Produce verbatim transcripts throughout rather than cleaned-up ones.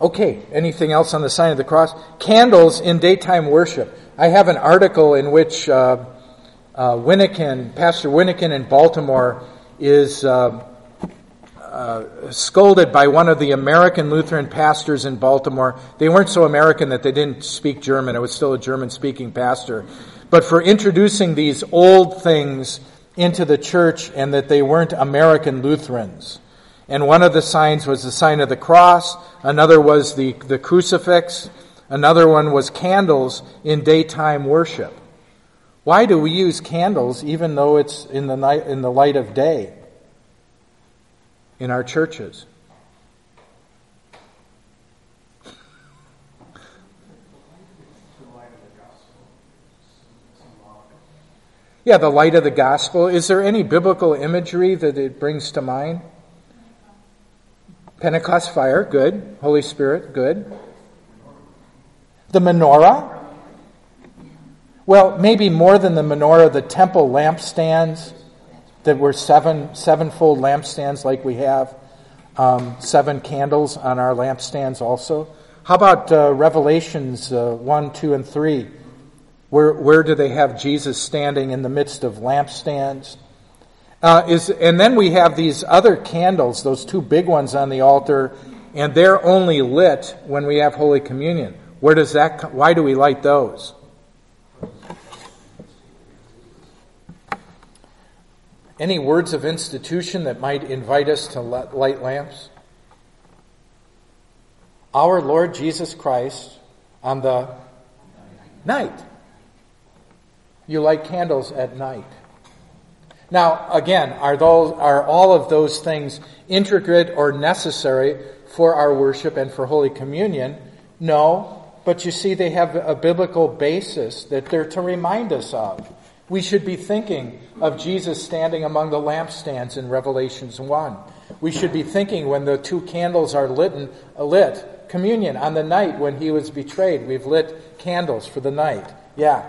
Okay, anything else on the sign of the cross? Candles in daytime worship. I have an article in which uh, uh, Winnikin, Pastor Winnikin in Baltimore is uh, uh, scolded by one of the American Lutheran pastors in Baltimore. They weren't so American that they didn't speak German. It was still a German-speaking pastor. But for introducing these old things into the church and that they weren't American Lutherans. And one of the signs was the sign of the cross. Another was the, the crucifix. Another one was candles in daytime worship. Why do we use candles even though it's in the night, in the light of day in our churches? Yeah, the light of the gospel. Is there any biblical imagery that it brings to mind? Pentecost fire, good. Holy Spirit, good. The menorah? Well, maybe more than the menorah, the temple lampstands that were seven, sevenfold lampstands like we have. Um, seven candles on our lampstands also. How about uh, Revelations uh, one, two, and three? Where, where do they have Jesus standing in the midst of lampstands? Uh, is, and then we have these other candles, those two big ones on the altar, and they're only lit when we have Holy Communion. Where does that? Why do we light those? Any words of institution that might invite us to light lamps? Our Lord Jesus Christ on the night. You light candles at night. Now, again, are those are all of those things intricate or necessary for our worship and for Holy Communion? No, but you see they have a biblical basis that they're to remind us of. We should be thinking of Jesus standing among the lampstands in Revelations one. We should be thinking when the two candles are lit, lit communion on the night when he was betrayed. We've lit candles for the night. Yeah.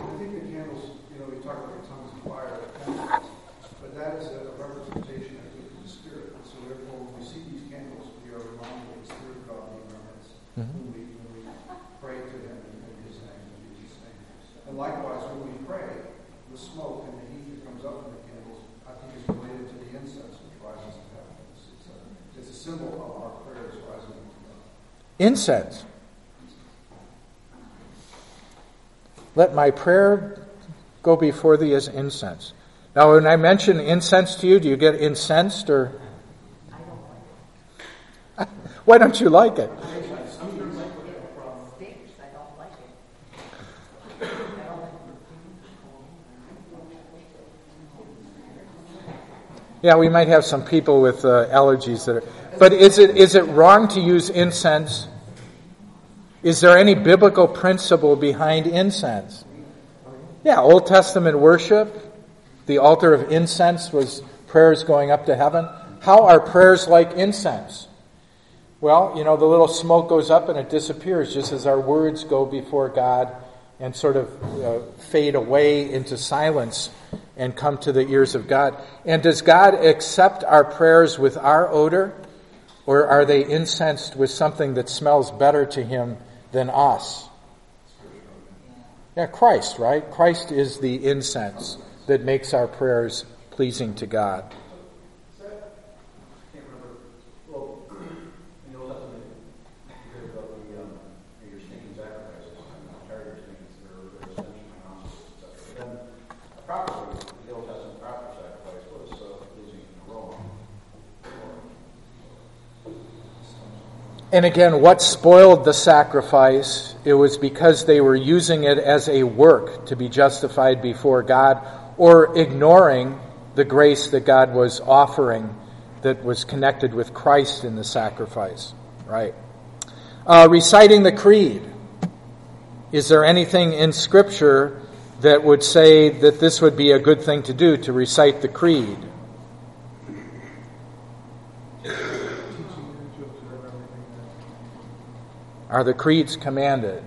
Likewise, when we pray, the smoke and the heat that comes up from the candles, I think is related to the incense which rises to heaven. It's a, it's a symbol of our prayers rising to heaven. Incense. Let my prayer go before thee as incense. Now, when I mention incense to you, do you get incensed or? Why don't you like it? Yeah, we might have some people with uh, allergies that are. But is it is it wrong to use incense? Is there any biblical principle behind incense? Yeah, Old Testament worship, the altar of incense was prayers going up to heaven. How are prayers like incense? Well, you know, the little smoke goes up and it disappears just as our words go before God and sort of uh, fade away into silence and come to the ears of God. And does God accept our prayers with our odor, or are they incensed with something that smells better to him than us? Yeah, Christ, right? Christ is the incense that makes our prayers pleasing to God. And again, what spoiled the sacrifice? It was because they were using it as a work to be justified before God, or ignoring the grace that God was offering that was connected with Christ in the sacrifice. Right. Uh, reciting the creed. Is there anything in Scripture that would say that this would be a good thing to do, to recite the creed? Are the creeds commanded?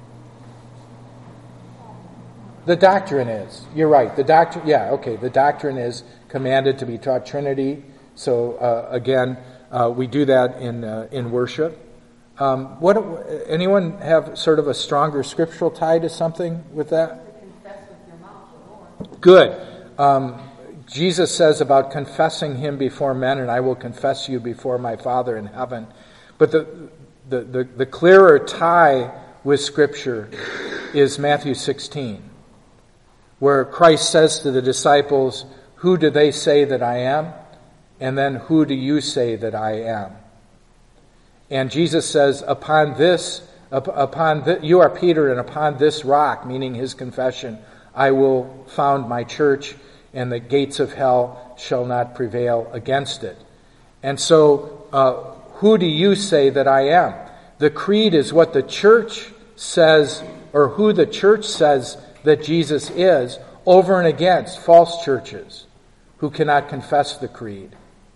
The doctrine is. You're right. The doctrine, yeah, okay. The doctrine is commanded to be taught Trinity. So uh, again, uh, we do that in uh, in worship. Um, what? Anyone have sort of a stronger scriptural tie to something with that? Confess with your mouth the Lord. Good. Um, Jesus says about confessing him before men, and I will confess you before my Father in heaven. But the the, the, the clearer tie with Scripture is Matthew sixteen, where Christ says to the disciples, "Who do they say that I am? And then who do you say that I am?" And Jesus says, "Upon this, upon th- you are Peter, and upon this rock," meaning his confession, "I will found my church, and the gates of hell shall not prevail against it." And so, uh, who do you say that I am? The creed is what the church says, or who the church says that Jesus is, over and against false churches who cannot confess the creed.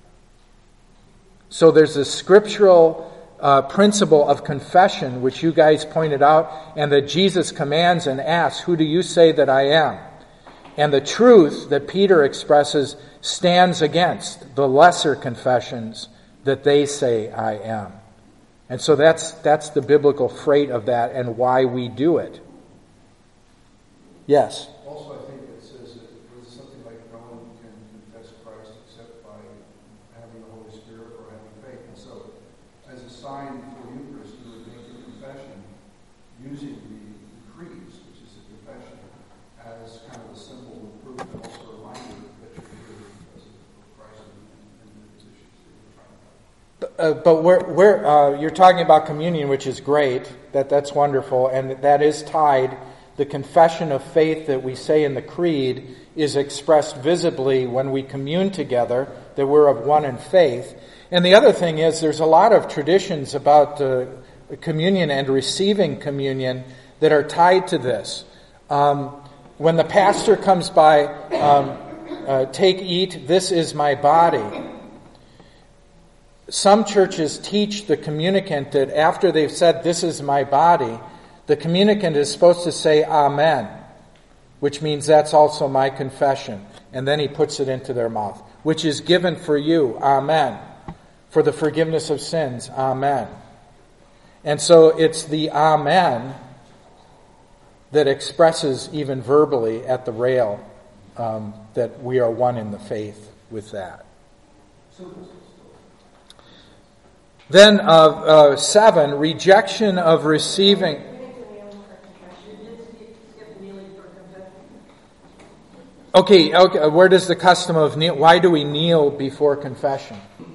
So there's a scriptural uh, principle of confession, which you guys pointed out, and that Jesus commands and asks, "Who do you say that I am?" And the truth that Peter expresses stands against the lesser confessions that they say I am. And so that's that's the biblical freight of that and why we do it. Yes? Also, I think it says that it's something like no one can confess Christ except by having the Holy Spirit or having faith. And so, as a sign for Eucharist, you would make the confession using the creeds, which is the confession, as kind of a symbol of proof and also a reminder that you're here because of Christ and, and the positions that you're trying to have. Uh, but we're, we're, uh, you're talking about communion, which is great. That that's wonderful, and that is tied. The confession of faith that we say in the creed is expressed visibly when we commune together, that we're of one in faith. And the other thing is, there's a lot of traditions about uh, communion and receiving communion that are tied to this. Um, when the pastor comes by, um, uh, take, eat, this is my body. Some churches teach the communicant that after they've said, this is my body, the communicant is supposed to say amen, which means that's also my confession. And then he puts it into their mouth, which is given for you, amen. For the forgiveness of sins, amen. And so it's the amen that expresses even verbally at the rail um, that we are one in the faith with that. Then uh, uh, seven, rejection of receiving. Okay, okay, where does the custom of kneel? Why do we kneel before confession?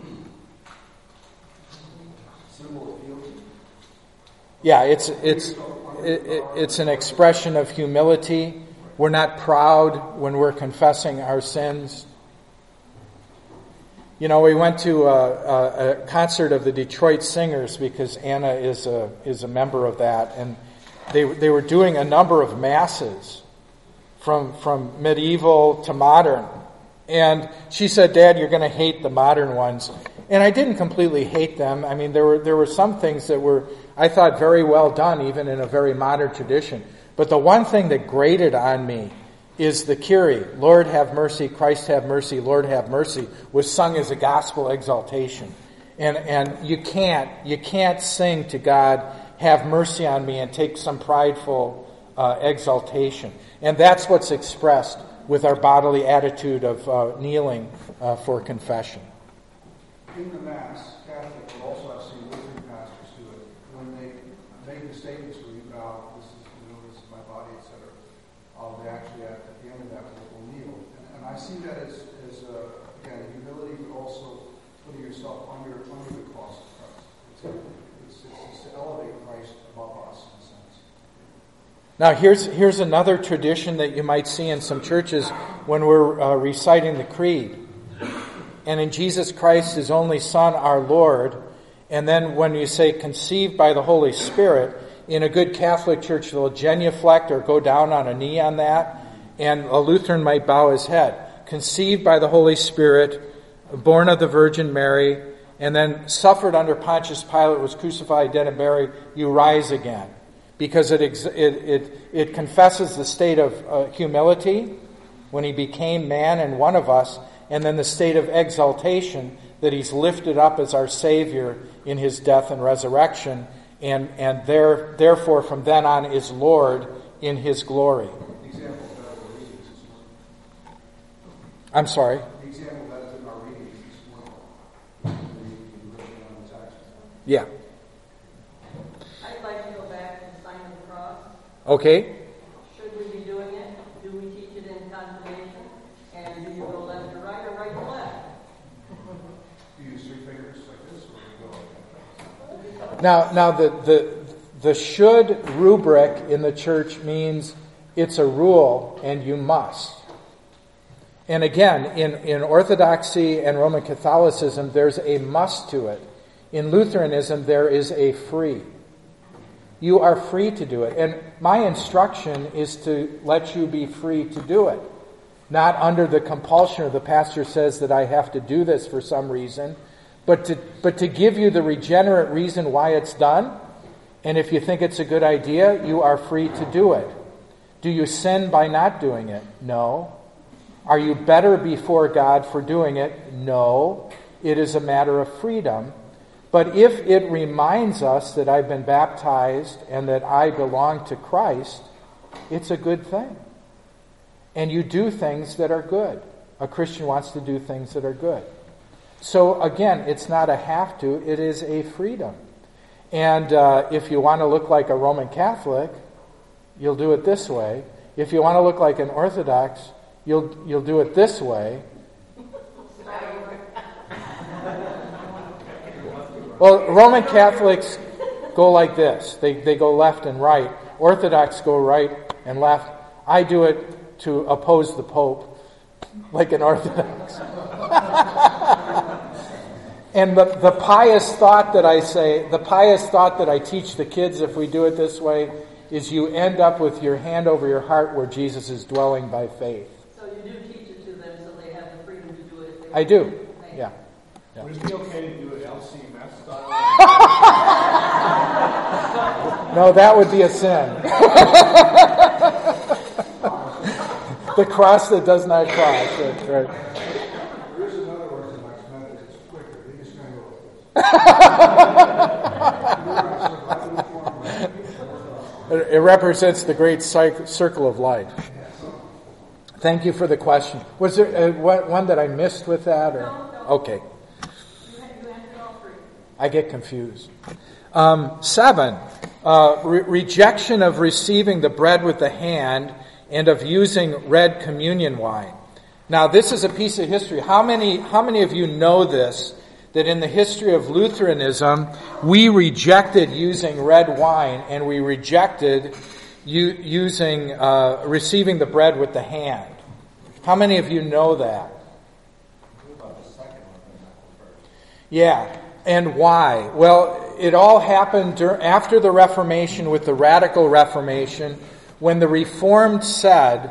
Yeah, it's it's it, it's an expression of humility. We're not proud when we're confessing our sins. You know, we went to a, a, a concert of the Detroit Singers because Anna is a is a member of that, and they they were doing a number of masses from from medieval to modern. And she said, "Dad, you're going to hate the modern ones." And I didn't completely hate them. I mean, there were there were some things that were, I thought, very well done, even in a very modern tradition. But the one thing that grated on me is the Kyrie, Lord have mercy, Christ have mercy, Lord have mercy, was sung as a gospel exaltation. And and you can't you can't sing to God, have mercy on me, and take some prideful uh, exaltation. And that's what's expressed with our bodily attitude of uh, kneeling uh, for confession. In the Mass, Catholic, but also I've seen Lutheran pastors do it. When they make the statements where you bow, this is, you know, this is my body, et cetera, um, they actually, at, at the end of that, will kneel. And, and I see that as, as uh, again, humility, but also putting yourself under, under the cross of Christ. It's, it's, it's, it's to elevate Christ above us, in a sense. Now, here's here's another tradition that you might see in some churches when we're uh, reciting the creed. And in Jesus Christ, His only Son, our Lord. And then when you say conceived by the Holy Spirit, in a good Catholic church, they'll genuflect or go down on a knee on that. And a Lutheran might bow his head. Conceived by the Holy Spirit, born of the Virgin Mary, and then suffered under Pontius Pilate, was crucified, dead, and buried, you rise again. Because it it it, it confesses the state of uh, humility when He became man and one of us, and then the state of exaltation that he's lifted up as our Savior in his death and resurrection, and, and there, therefore from then on is Lord in his glory. Example of that is our readings this morning. I'm sorry? The example of that is in our readings this morning. The reading on the text. Yeah. I'd like to go back to the sign of the cross. Okay. Should we be doing it? Do we teach it in confirmation? And do you go left to right or right to left? Do you use three fingers like this, or do you go like that? Now, now the, the, the should rubric in the church means it's a rule and you must. And again, in, in Orthodoxy and Roman Catholicism, there's a must to it. In Lutheranism, there is a free. You are free to do it. And my instruction is to let you be free to do it. Not under the compulsion or the pastor says that I have to do this for some reason, but to, but to give you the regenerate reason why it's done. And if you think it's a good idea, you are free to do it. Do you sin by not doing it? No. Are you better before God for doing it? No. It is a matter of freedom. But if it reminds us that I've been baptized and that I belong to Christ, it's a good thing. And you do things that are good. A Christian wants to do things that are good. So again, it's not a have to, it is a freedom. And uh, if you want to look like a Roman Catholic, you'll do it this way. If you want to look like an Orthodox, you'll you'll do it this way. Well, Roman Catholics go like this. They they go left and right. Orthodox go right and left. I do it to oppose the Pope, like an Orthodox. And the, the pious thought that I say, the pious thought that I teach the kids if we do it this way, is you end up with your hand over your heart where Jesus is dwelling by faith. So you do teach it to them so they have the freedom to do it if they I do, yeah. yeah. Would it be okay to do it L C M S style? No, that would be a sin. The cross that does not cross. That's right. There is another Orthodox method that's quicker. They just kind of go like this. It represents the great circle of light. Thank you for the question. Was there uh, one that I missed with that? Or? No, no. Okay. You answered all three. I get confused. Um, seven, uh, re- rejection of receiving the bread with the hand and of using red communion wine. Now, this is a piece of history. How many, how many of you know this? That in the history of Lutheranism, we rejected using red wine and we rejected u- using uh, receiving the bread with the hand. How many of you know that? Yeah, and why? Well, it all happened dur- after the Reformation with the Radical Reformation, when the Reformed said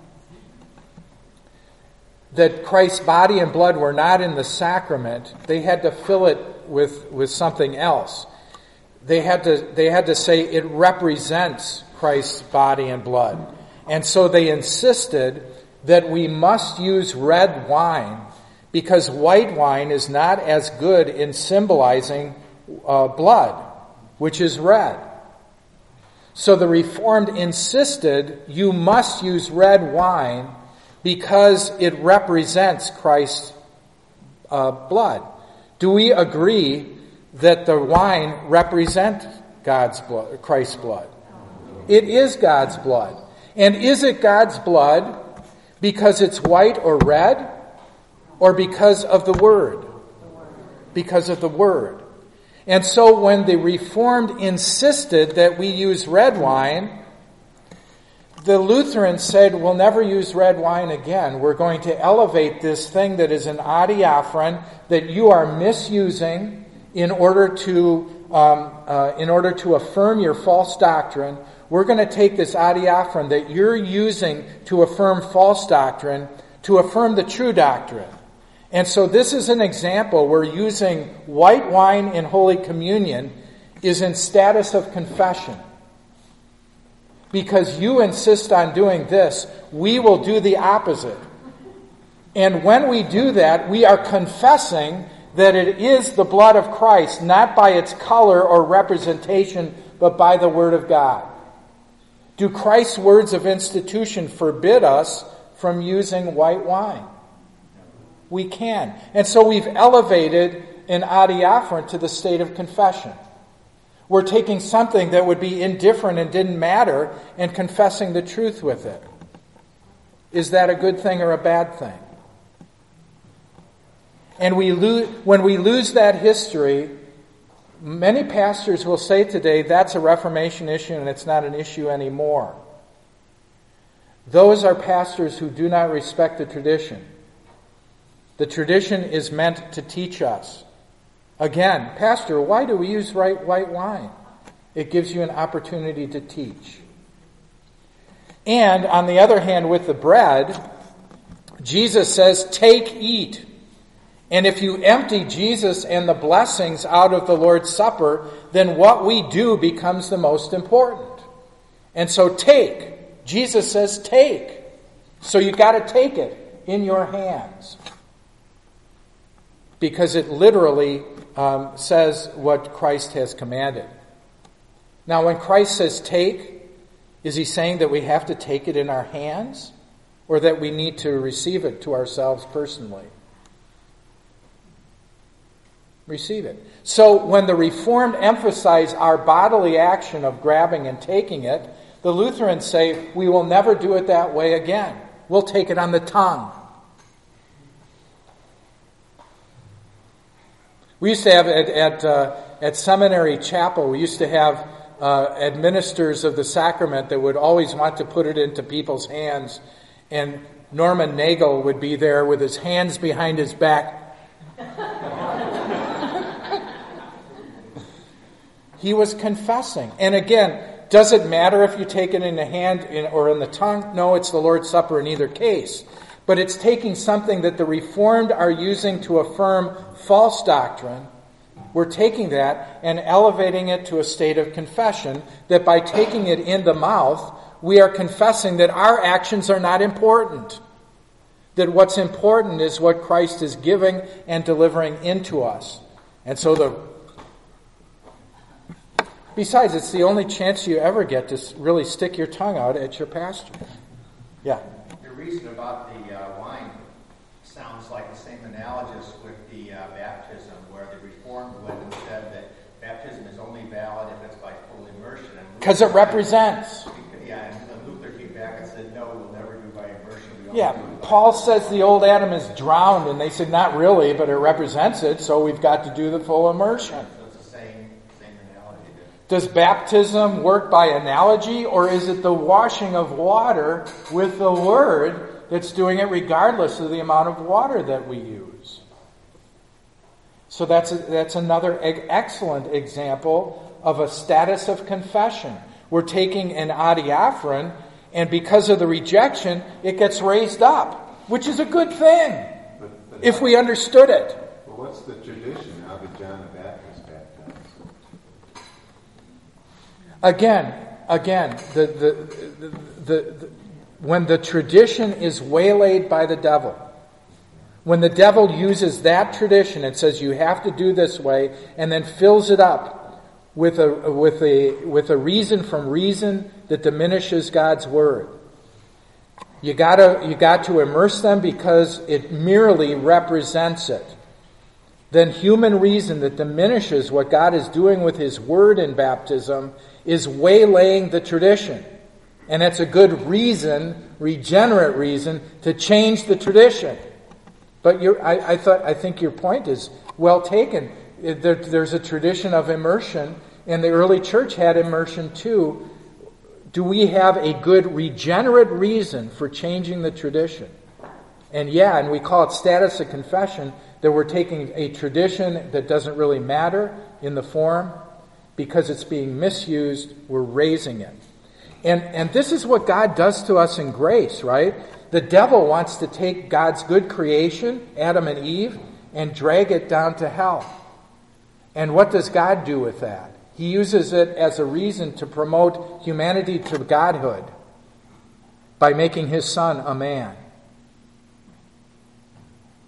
that Christ's body and blood were not in the sacrament. They had to fill it with, with something else. They had to they had to say it represents Christ's body and blood. And so they insisted that we must use red wine because white wine is not as good in symbolizing uh, blood, which is red. So the Reformed insisted you must use red wine because it represents Christ's uh, blood. Do we agree that the wine represents God's blood, Christ's blood? It is God's blood. And is it God's blood because it's white or red, or because of the Word? Because of the Word. And so when the Reformed insisted that we use red wine, the Lutherans said, we'll never use red wine again. We're going to elevate this thing that is an adiaphron that you are misusing in order to um, uh, in order to affirm your false doctrine. We're going to take this adiaphron that you're using to affirm false doctrine to affirm the true doctrine. And so this is an example where using white wine in Holy Communion is in status of confession. Because you insist on doing this, we will do the opposite. And when we do that, we are confessing that it is the blood of Christ, not by its color or representation, but by the Word of God? Do Christ's words of institution forbid us from using white wine? We can. And so we've elevated an adiaphoron to the state of confession. We're taking something that would be indifferent and didn't matter and confessing the truth with it. Is that a good thing or a bad thing? And we lose, when we lose that history, many pastors will say today that's a Reformation issue and it's not an issue anymore. Those are pastors who do not respect the tradition. The tradition is meant to teach us. Again, Pastor, why do we use white wine? It gives you an opportunity to teach. And on the other hand, with the bread, Jesus says, take, eat. And if you empty Jesus and the blessings out of the Lord's Supper, then what we do becomes the most important. And so take. Jesus says take. So you've got to take it in your hands. Because it literally um, says what Christ has commanded. Now when Christ says take, is he saying that we have to take it in our hands? Or that we need to receive it to ourselves personally? Receive it. So when the Reformed emphasize our bodily action of grabbing and taking it, the Lutherans say we will never do it that way again. We'll take it on the tongue. We used to have at at, uh, at Seminary Chapel, we used to have uh, administrators of the sacrament that would always want to put it into people's hands. And Norman Nagel would be there with his hands behind his back. He was confessing. And again, does it matter if you take it in the hand or in the tongue? No, it's the Lord's Supper in either case. But it's taking something that the Reformed are using to affirm false doctrine. We're taking that and elevating it to a state of confession, that by taking it in the mouth, we are confessing that our actions are not important. That what's important is what Christ is giving and delivering into us. And so the Besides, it's the only chance you ever get to really stick your tongue out at your pastor. Yeah. Your reason about the uh, wine sounds like the same analogous with the uh, baptism, where the Reformed went and said that baptism is only valid if it's by full immersion. Because it represents. Yeah, and Luther came back and said, no, we'll never do by immersion. We yeah, Paul says the old Adam is drowned, and they said, not really, but it represents it, so we've got to do the full immersion. Does baptism work by analogy, or is it the washing of water with the Word that's doing it regardless of the amount of water that we use? So that's a, that's another excellent example of a status of confession. We're taking an adiaphoron, and because of the rejection, it gets raised up, which is a good thing, but, but if we understood it. Well, what's the tradition? How did John the Baptist baptize? Again, again, the, the, the, the, the, when the tradition is waylaid by the devil, when the devil uses that tradition and says you have to do this way, and then fills it up with a with a with a reason from reason that diminishes God's word, you gotta you got to immerse them because it merely represents it. Then human reason that diminishes what God is doing with His word in baptism is waylaying the tradition. And that's a good reason, regenerate reason, to change the tradition. But you're, I, I thought I think your point is well taken. There, there's a tradition of immersion, and the early church had immersion too. Do we have a good regenerate reason for changing the tradition? And yeah, and we call it status of confession, that we're taking a tradition that doesn't really matter in the form, because it's being misused, we're raising it. And and this is what God does to us in grace, right? The devil wants to take God's good creation, Adam and Eve, and drag it down to hell. And what does God do with that? He uses it as a reason to promote humanity to godhood by making His Son a man.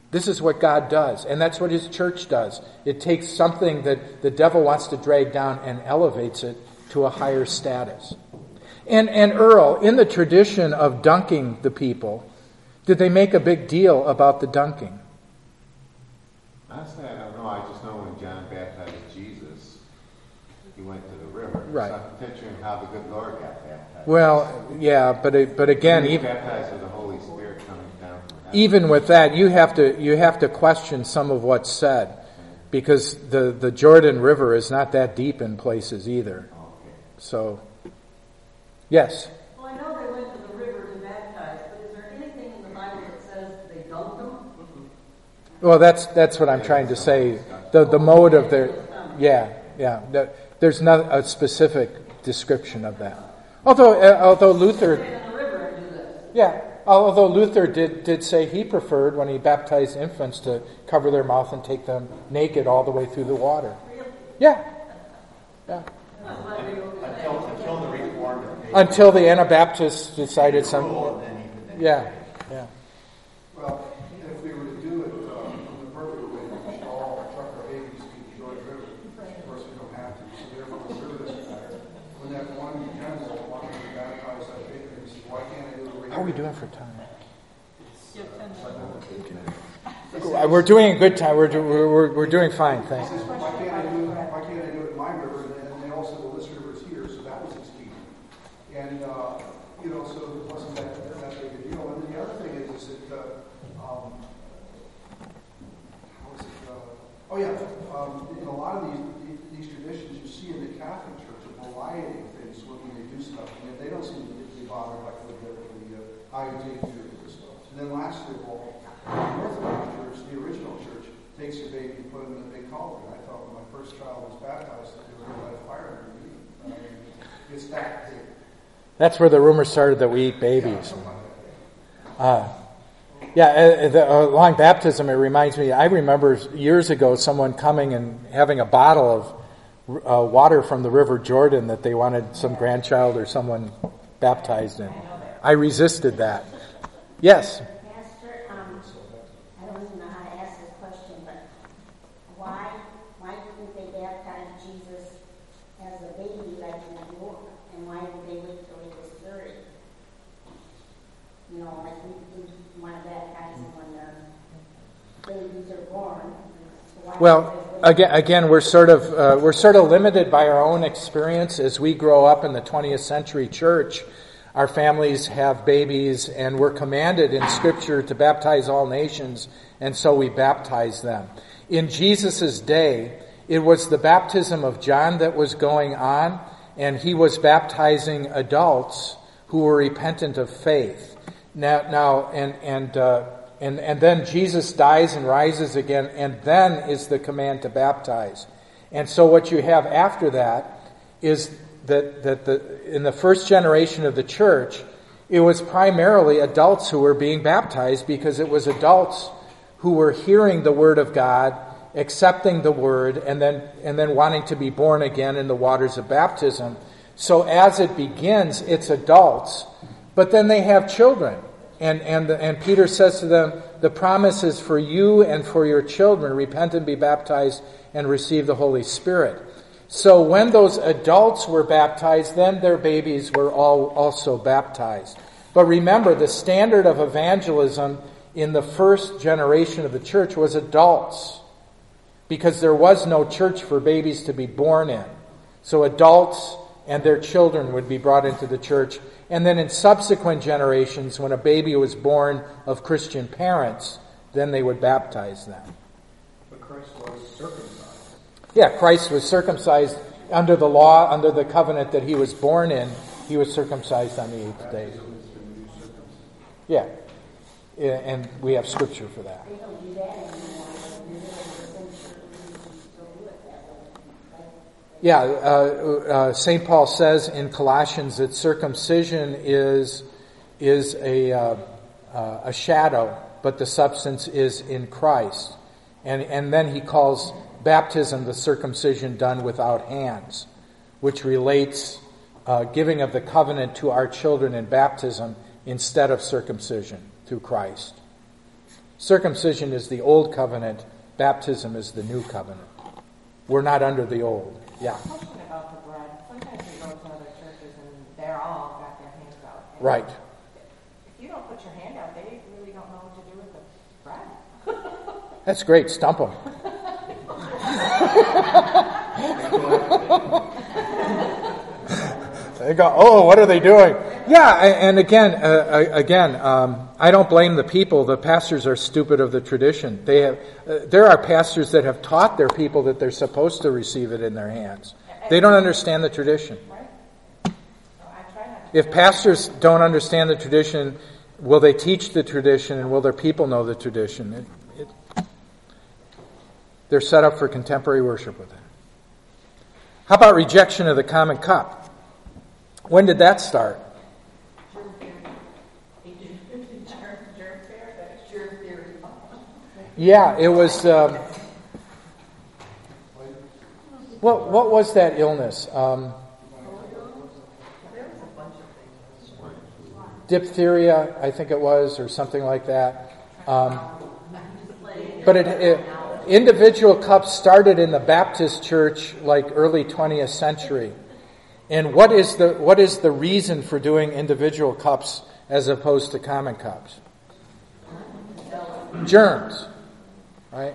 This is what God does, and that's what his church does. It takes something that the devil wants to drag down and elevates it to a higher status. And, and Earl, in the tradition of dunking the people, did they make a big deal about the dunking? Honestly, I don't know. I just know when John baptized Jesus, he went to the river. Right. So I'm picturing how the good Lord got baptized. Well, yeah, but it, but again, he was even baptized with the Holy Spirit coming down from heaven. even with that, you have to you have to question some of what's said, because the, the Jordan River is not that deep in places either. Okay. So, yes. Well, I know they went to the river to baptize, but is there anything in the Bible that says they dunked them? Well, that's that's what I'm trying to say. The the mode of their yeah yeah. The, there's not a specific description of that. Although uh, although Luther Stand in the river and do this. yeah although Luther did did say he preferred when he baptized infants to cover their mouth and take them naked all the way through the water. Yeah yeah. Until, until the Reformed. Until the Anabaptists decided some yeah yeah. Well, if we were to do it uh, in the perfect way, we should all truck our babies to the Jordan River. Of course, we don't have to, so therefore the river doesn't matter. When that one general wanted to baptize that baby, he said, why can't I do it right How are we here?" doing for time? We're doing a good time. We're do, we're we're doing fine. Thanks. He says, why can't I do it? Why can't I do it in my river? And they all said, well, this river is here, so that was his key. And uh, you know, so it wasn't that that big a deal. And then the other thing is, is that uh, um, how is it? Uh, oh yeah, um, in a lot of these these traditions, you see in the Catholic Church a variety of things when they do stuff. I mean, they don't seem to be bothered like with the, the uh, I O J theory and stuff. And then lastly of all, the Orthodox Church, the original church, takes your baby and put him in a big cauldron. I thought when my first child was baptized that they were going to light a fire underneath. I mean, it's that big. That's where the rumor started that we eat babies. Uh, yeah, uh, the, uh, along baptism, it reminds me, I remember years ago someone coming and having a bottle of uh, water from the River Jordan that they wanted some grandchild or someone baptized in. I resisted that. Yes? Pastor, um, I don't even know how to ask this question, but why why didn't they baptize Jesus as a baby like in the York? And why did they wait till he was thirty? You know, like we, we want to baptize them when the babies are born. So why Well, did they wait? again, again, we're sort of uh, we're sort of limited by our own experience as we grow up in the twentieth century church. Our families have babies, and we're commanded in Scripture to baptize all nations, and so we baptize them. In Jesus' day, it was the baptism of John that was going on, and he was baptizing adults who were repentant of faith. Now, now and and uh, and and then Jesus dies and rises again, and then is the command to baptize. And so, what you have after that is that that the in the first generation of the church, it was primarily adults who were being baptized because it was adults who were hearing the word of God, accepting the word, and then and then wanting to be born again in the waters of baptism. So as it begins, it's adults, but then they have children. And and the, and Peter says to them, the promise is for you and for your children. Repent and be baptized and receive the Holy Spirit. So when those adults were baptized, then their babies were all also baptized. But remember, the standard of evangelism in the first generation of the church was adults, because there was no church for babies to be born in. So adults and their children would be brought into the church. And then in subsequent generations, when a baby was born of Christian parents, then they would baptize them. But Christ was circumcised. Yeah, Christ was circumcised under the law, under the covenant that he was born in. He was circumcised on the eighth day. Yeah, and we have scripture for that. They don't do that anymore. They're the century, we still do it that way, right? Yeah, uh, uh, Saint Paul says in Colossians that circumcision is is a uh, uh, a shadow, but the substance is in Christ, and and then he calls baptism the circumcision done without hands, which relates uh, giving of the covenant to our children in baptism instead of circumcision through Christ. Circumcision is the old covenant. Baptism is the new covenant. We're not under the old. Yeah. Question about the bread. Sometimes we go to other churches and they're all got their hands out. And Right. if you don't put your hand out, they really don't know what to do with the bread. That's great. Stump them. They go, oh, what are they doing? Yeah, and again, uh, again, um, I don't blame the people. The pastors are stupid of the tradition. They have. Uh, there are pastors that have taught their people that they're supposed to receive it in their hands. They don't understand the tradition. If pastors don't understand the tradition, will they teach the tradition, and will their people know the tradition? It, it, they're set up for contemporary worship with it. How about rejection of the common cup? When did that start? Yeah, it was. Um, what what was that illness? Um, diphtheria, I think it was, or something like that. Um, but it, it, individual cups started in the Baptist church like early twentieth century. And what is the what is the reason for doing individual cups as opposed to common cups? Germs, right?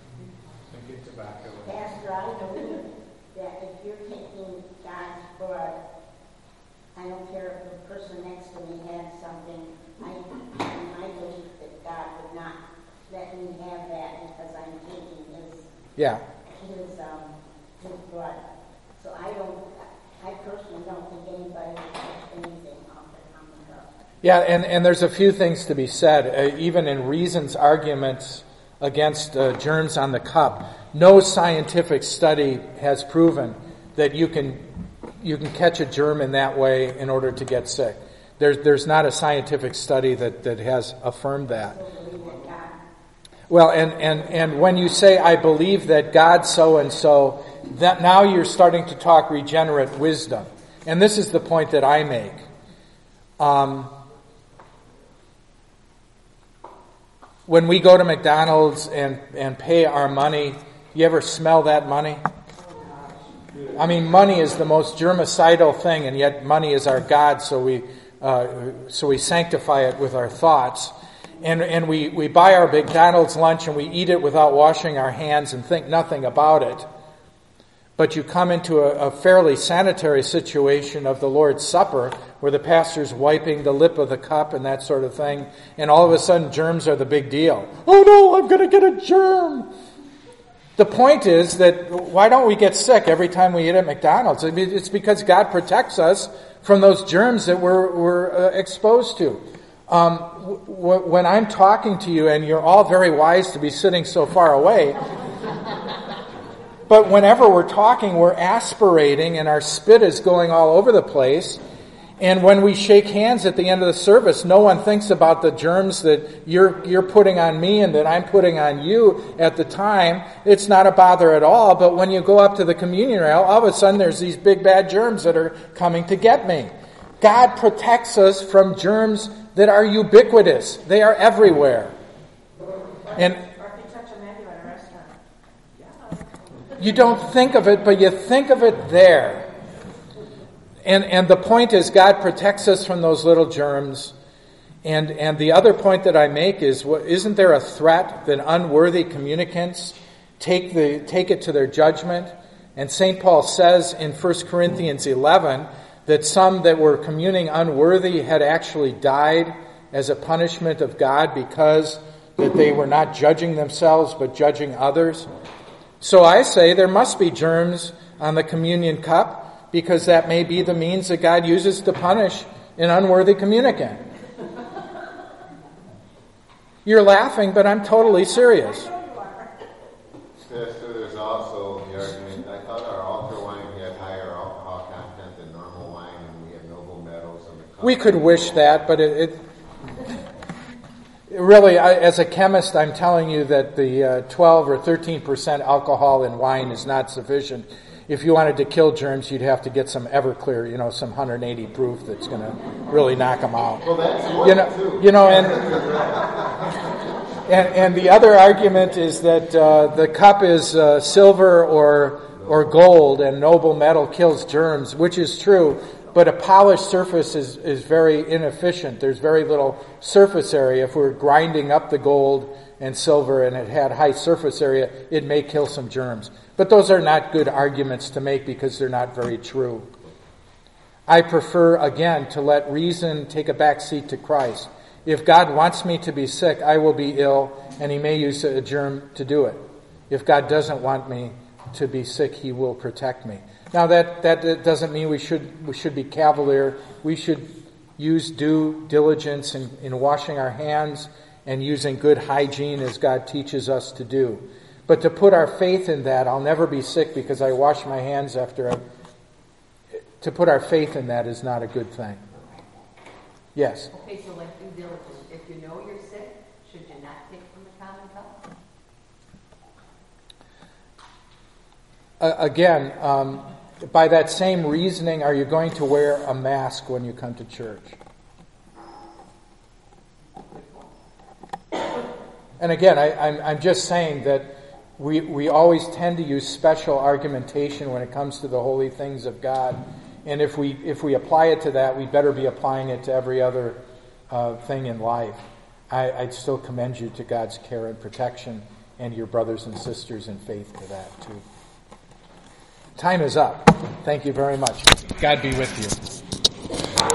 Pastor, I believe that if you're taking God's blood, I don't care if the person next to me had something, I, I believe that God would not let me have that because I'm taking his, Yeah. his, um, his blood. So I don't, I personally don't think anybody would touch anything off the common cup. Yeah, and, and there's a few things to be said. Uh, even in Reason's arguments against uh, germs on the cup, no scientific study has proven that you can you can catch a germ in that way in order to get sick. There's there's not a scientific study that, that has affirmed that. Well, and, and, and when you say, I believe that God so-and-so, that now you're starting to talk regenerate wisdom. And this is the point that I make. Um, when we go to McDonald's and, and pay our money, you ever smell that money? I mean, money is the most germicidal thing, and yet money is our God, so we uh, so we sanctify it with our thoughts. And and we, we buy our McDonald's lunch and we eat it without washing our hands and think nothing about it. But you come into a, a fairly sanitary situation of the Lord's Supper, where the pastor's wiping the lip of the cup and that sort of thing, and all of a sudden germs are the big deal. Oh no, I'm going to get a germ! The point is that why don't we get sick every time we eat at McDonald's? I mean, it's because God protects us from those germs that we're, we're uh, exposed to. Um, w- when I'm talking to you, and you're all very wise to be sitting so far away, but whenever we're talking, we're aspirating and our spit is going all over the place. And when we shake hands at the end of the service, no one thinks about the germs that you're you're putting on me and that I'm putting on you at the time. It's not a bother at all. But when you go up to the communion rail, all of a sudden there's these big bad germs that are coming to get me. God protects us from germs that are ubiquitous. They are everywhere. And Or if you touch a menu at a restaurant. Yeah. you don't think of it, but you think of it there. And and the point is, God protects us from those little germs. And and the other point that I make is, what, isn't there a threat that unworthy communicants take the take it to their judgment? And Saint Paul says in First Corinthians eleven that some that were communing unworthy had actually died as a punishment of God because that they were not judging themselves but judging others. So I say there must be germs on the communion cup, because that may be the means that God uses to punish an unworthy communicant. You're laughing, but I'm totally serious. Pastor, there's also the argument, I thought our altar wine had higher alcohol content than normal wine, and we had noble metals on the cup. We could wish that, but it... it Really, I, as a chemist, I'm telling you that the uh, twelve or thirteen percent alcohol in wine is not sufficient. If you wanted to kill germs, you'd have to get some Everclear, you know, some one hundred eighty proof that's going to really knock them out. Well, that's You know, too. you know, and And, and the other argument is that uh, the cup is uh, silver or or gold, and noble metal kills germs, which is true. But a polished surface is, is very inefficient. There's very little surface area. If we're grinding up the gold and silver and it had high surface area, it may kill some germs. But those are not good arguments to make because they're not very true. I prefer, again, to let reason take a back seat to Christ. If God wants me to be sick, I will be ill, and he may use a germ to do it. If God doesn't want me to be sick, he will protect me. Now, that, that doesn't mean we should we should be cavalier. We should use due diligence in, in washing our hands and using good hygiene as God teaches us to do. But to put our faith in that, I'll never be sick because I wash my hands after I... To put our faith in that is not a good thing. Yes? Okay, so like due diligence. If you know you're sick, should you not take from the common cup? Uh, again, um, by that same reasoning, are you going to wear a mask when you come to church? And again, I, I'm, I'm just saying that we, we always tend to use special argumentation when it comes to the holy things of God. And if we if we apply it to that, we better be applying it to every other uh, thing in life. I, I'd still commend you to God's care and protection, and your brothers and sisters in faith to that too. Time is up. Thank you very much. God be with you.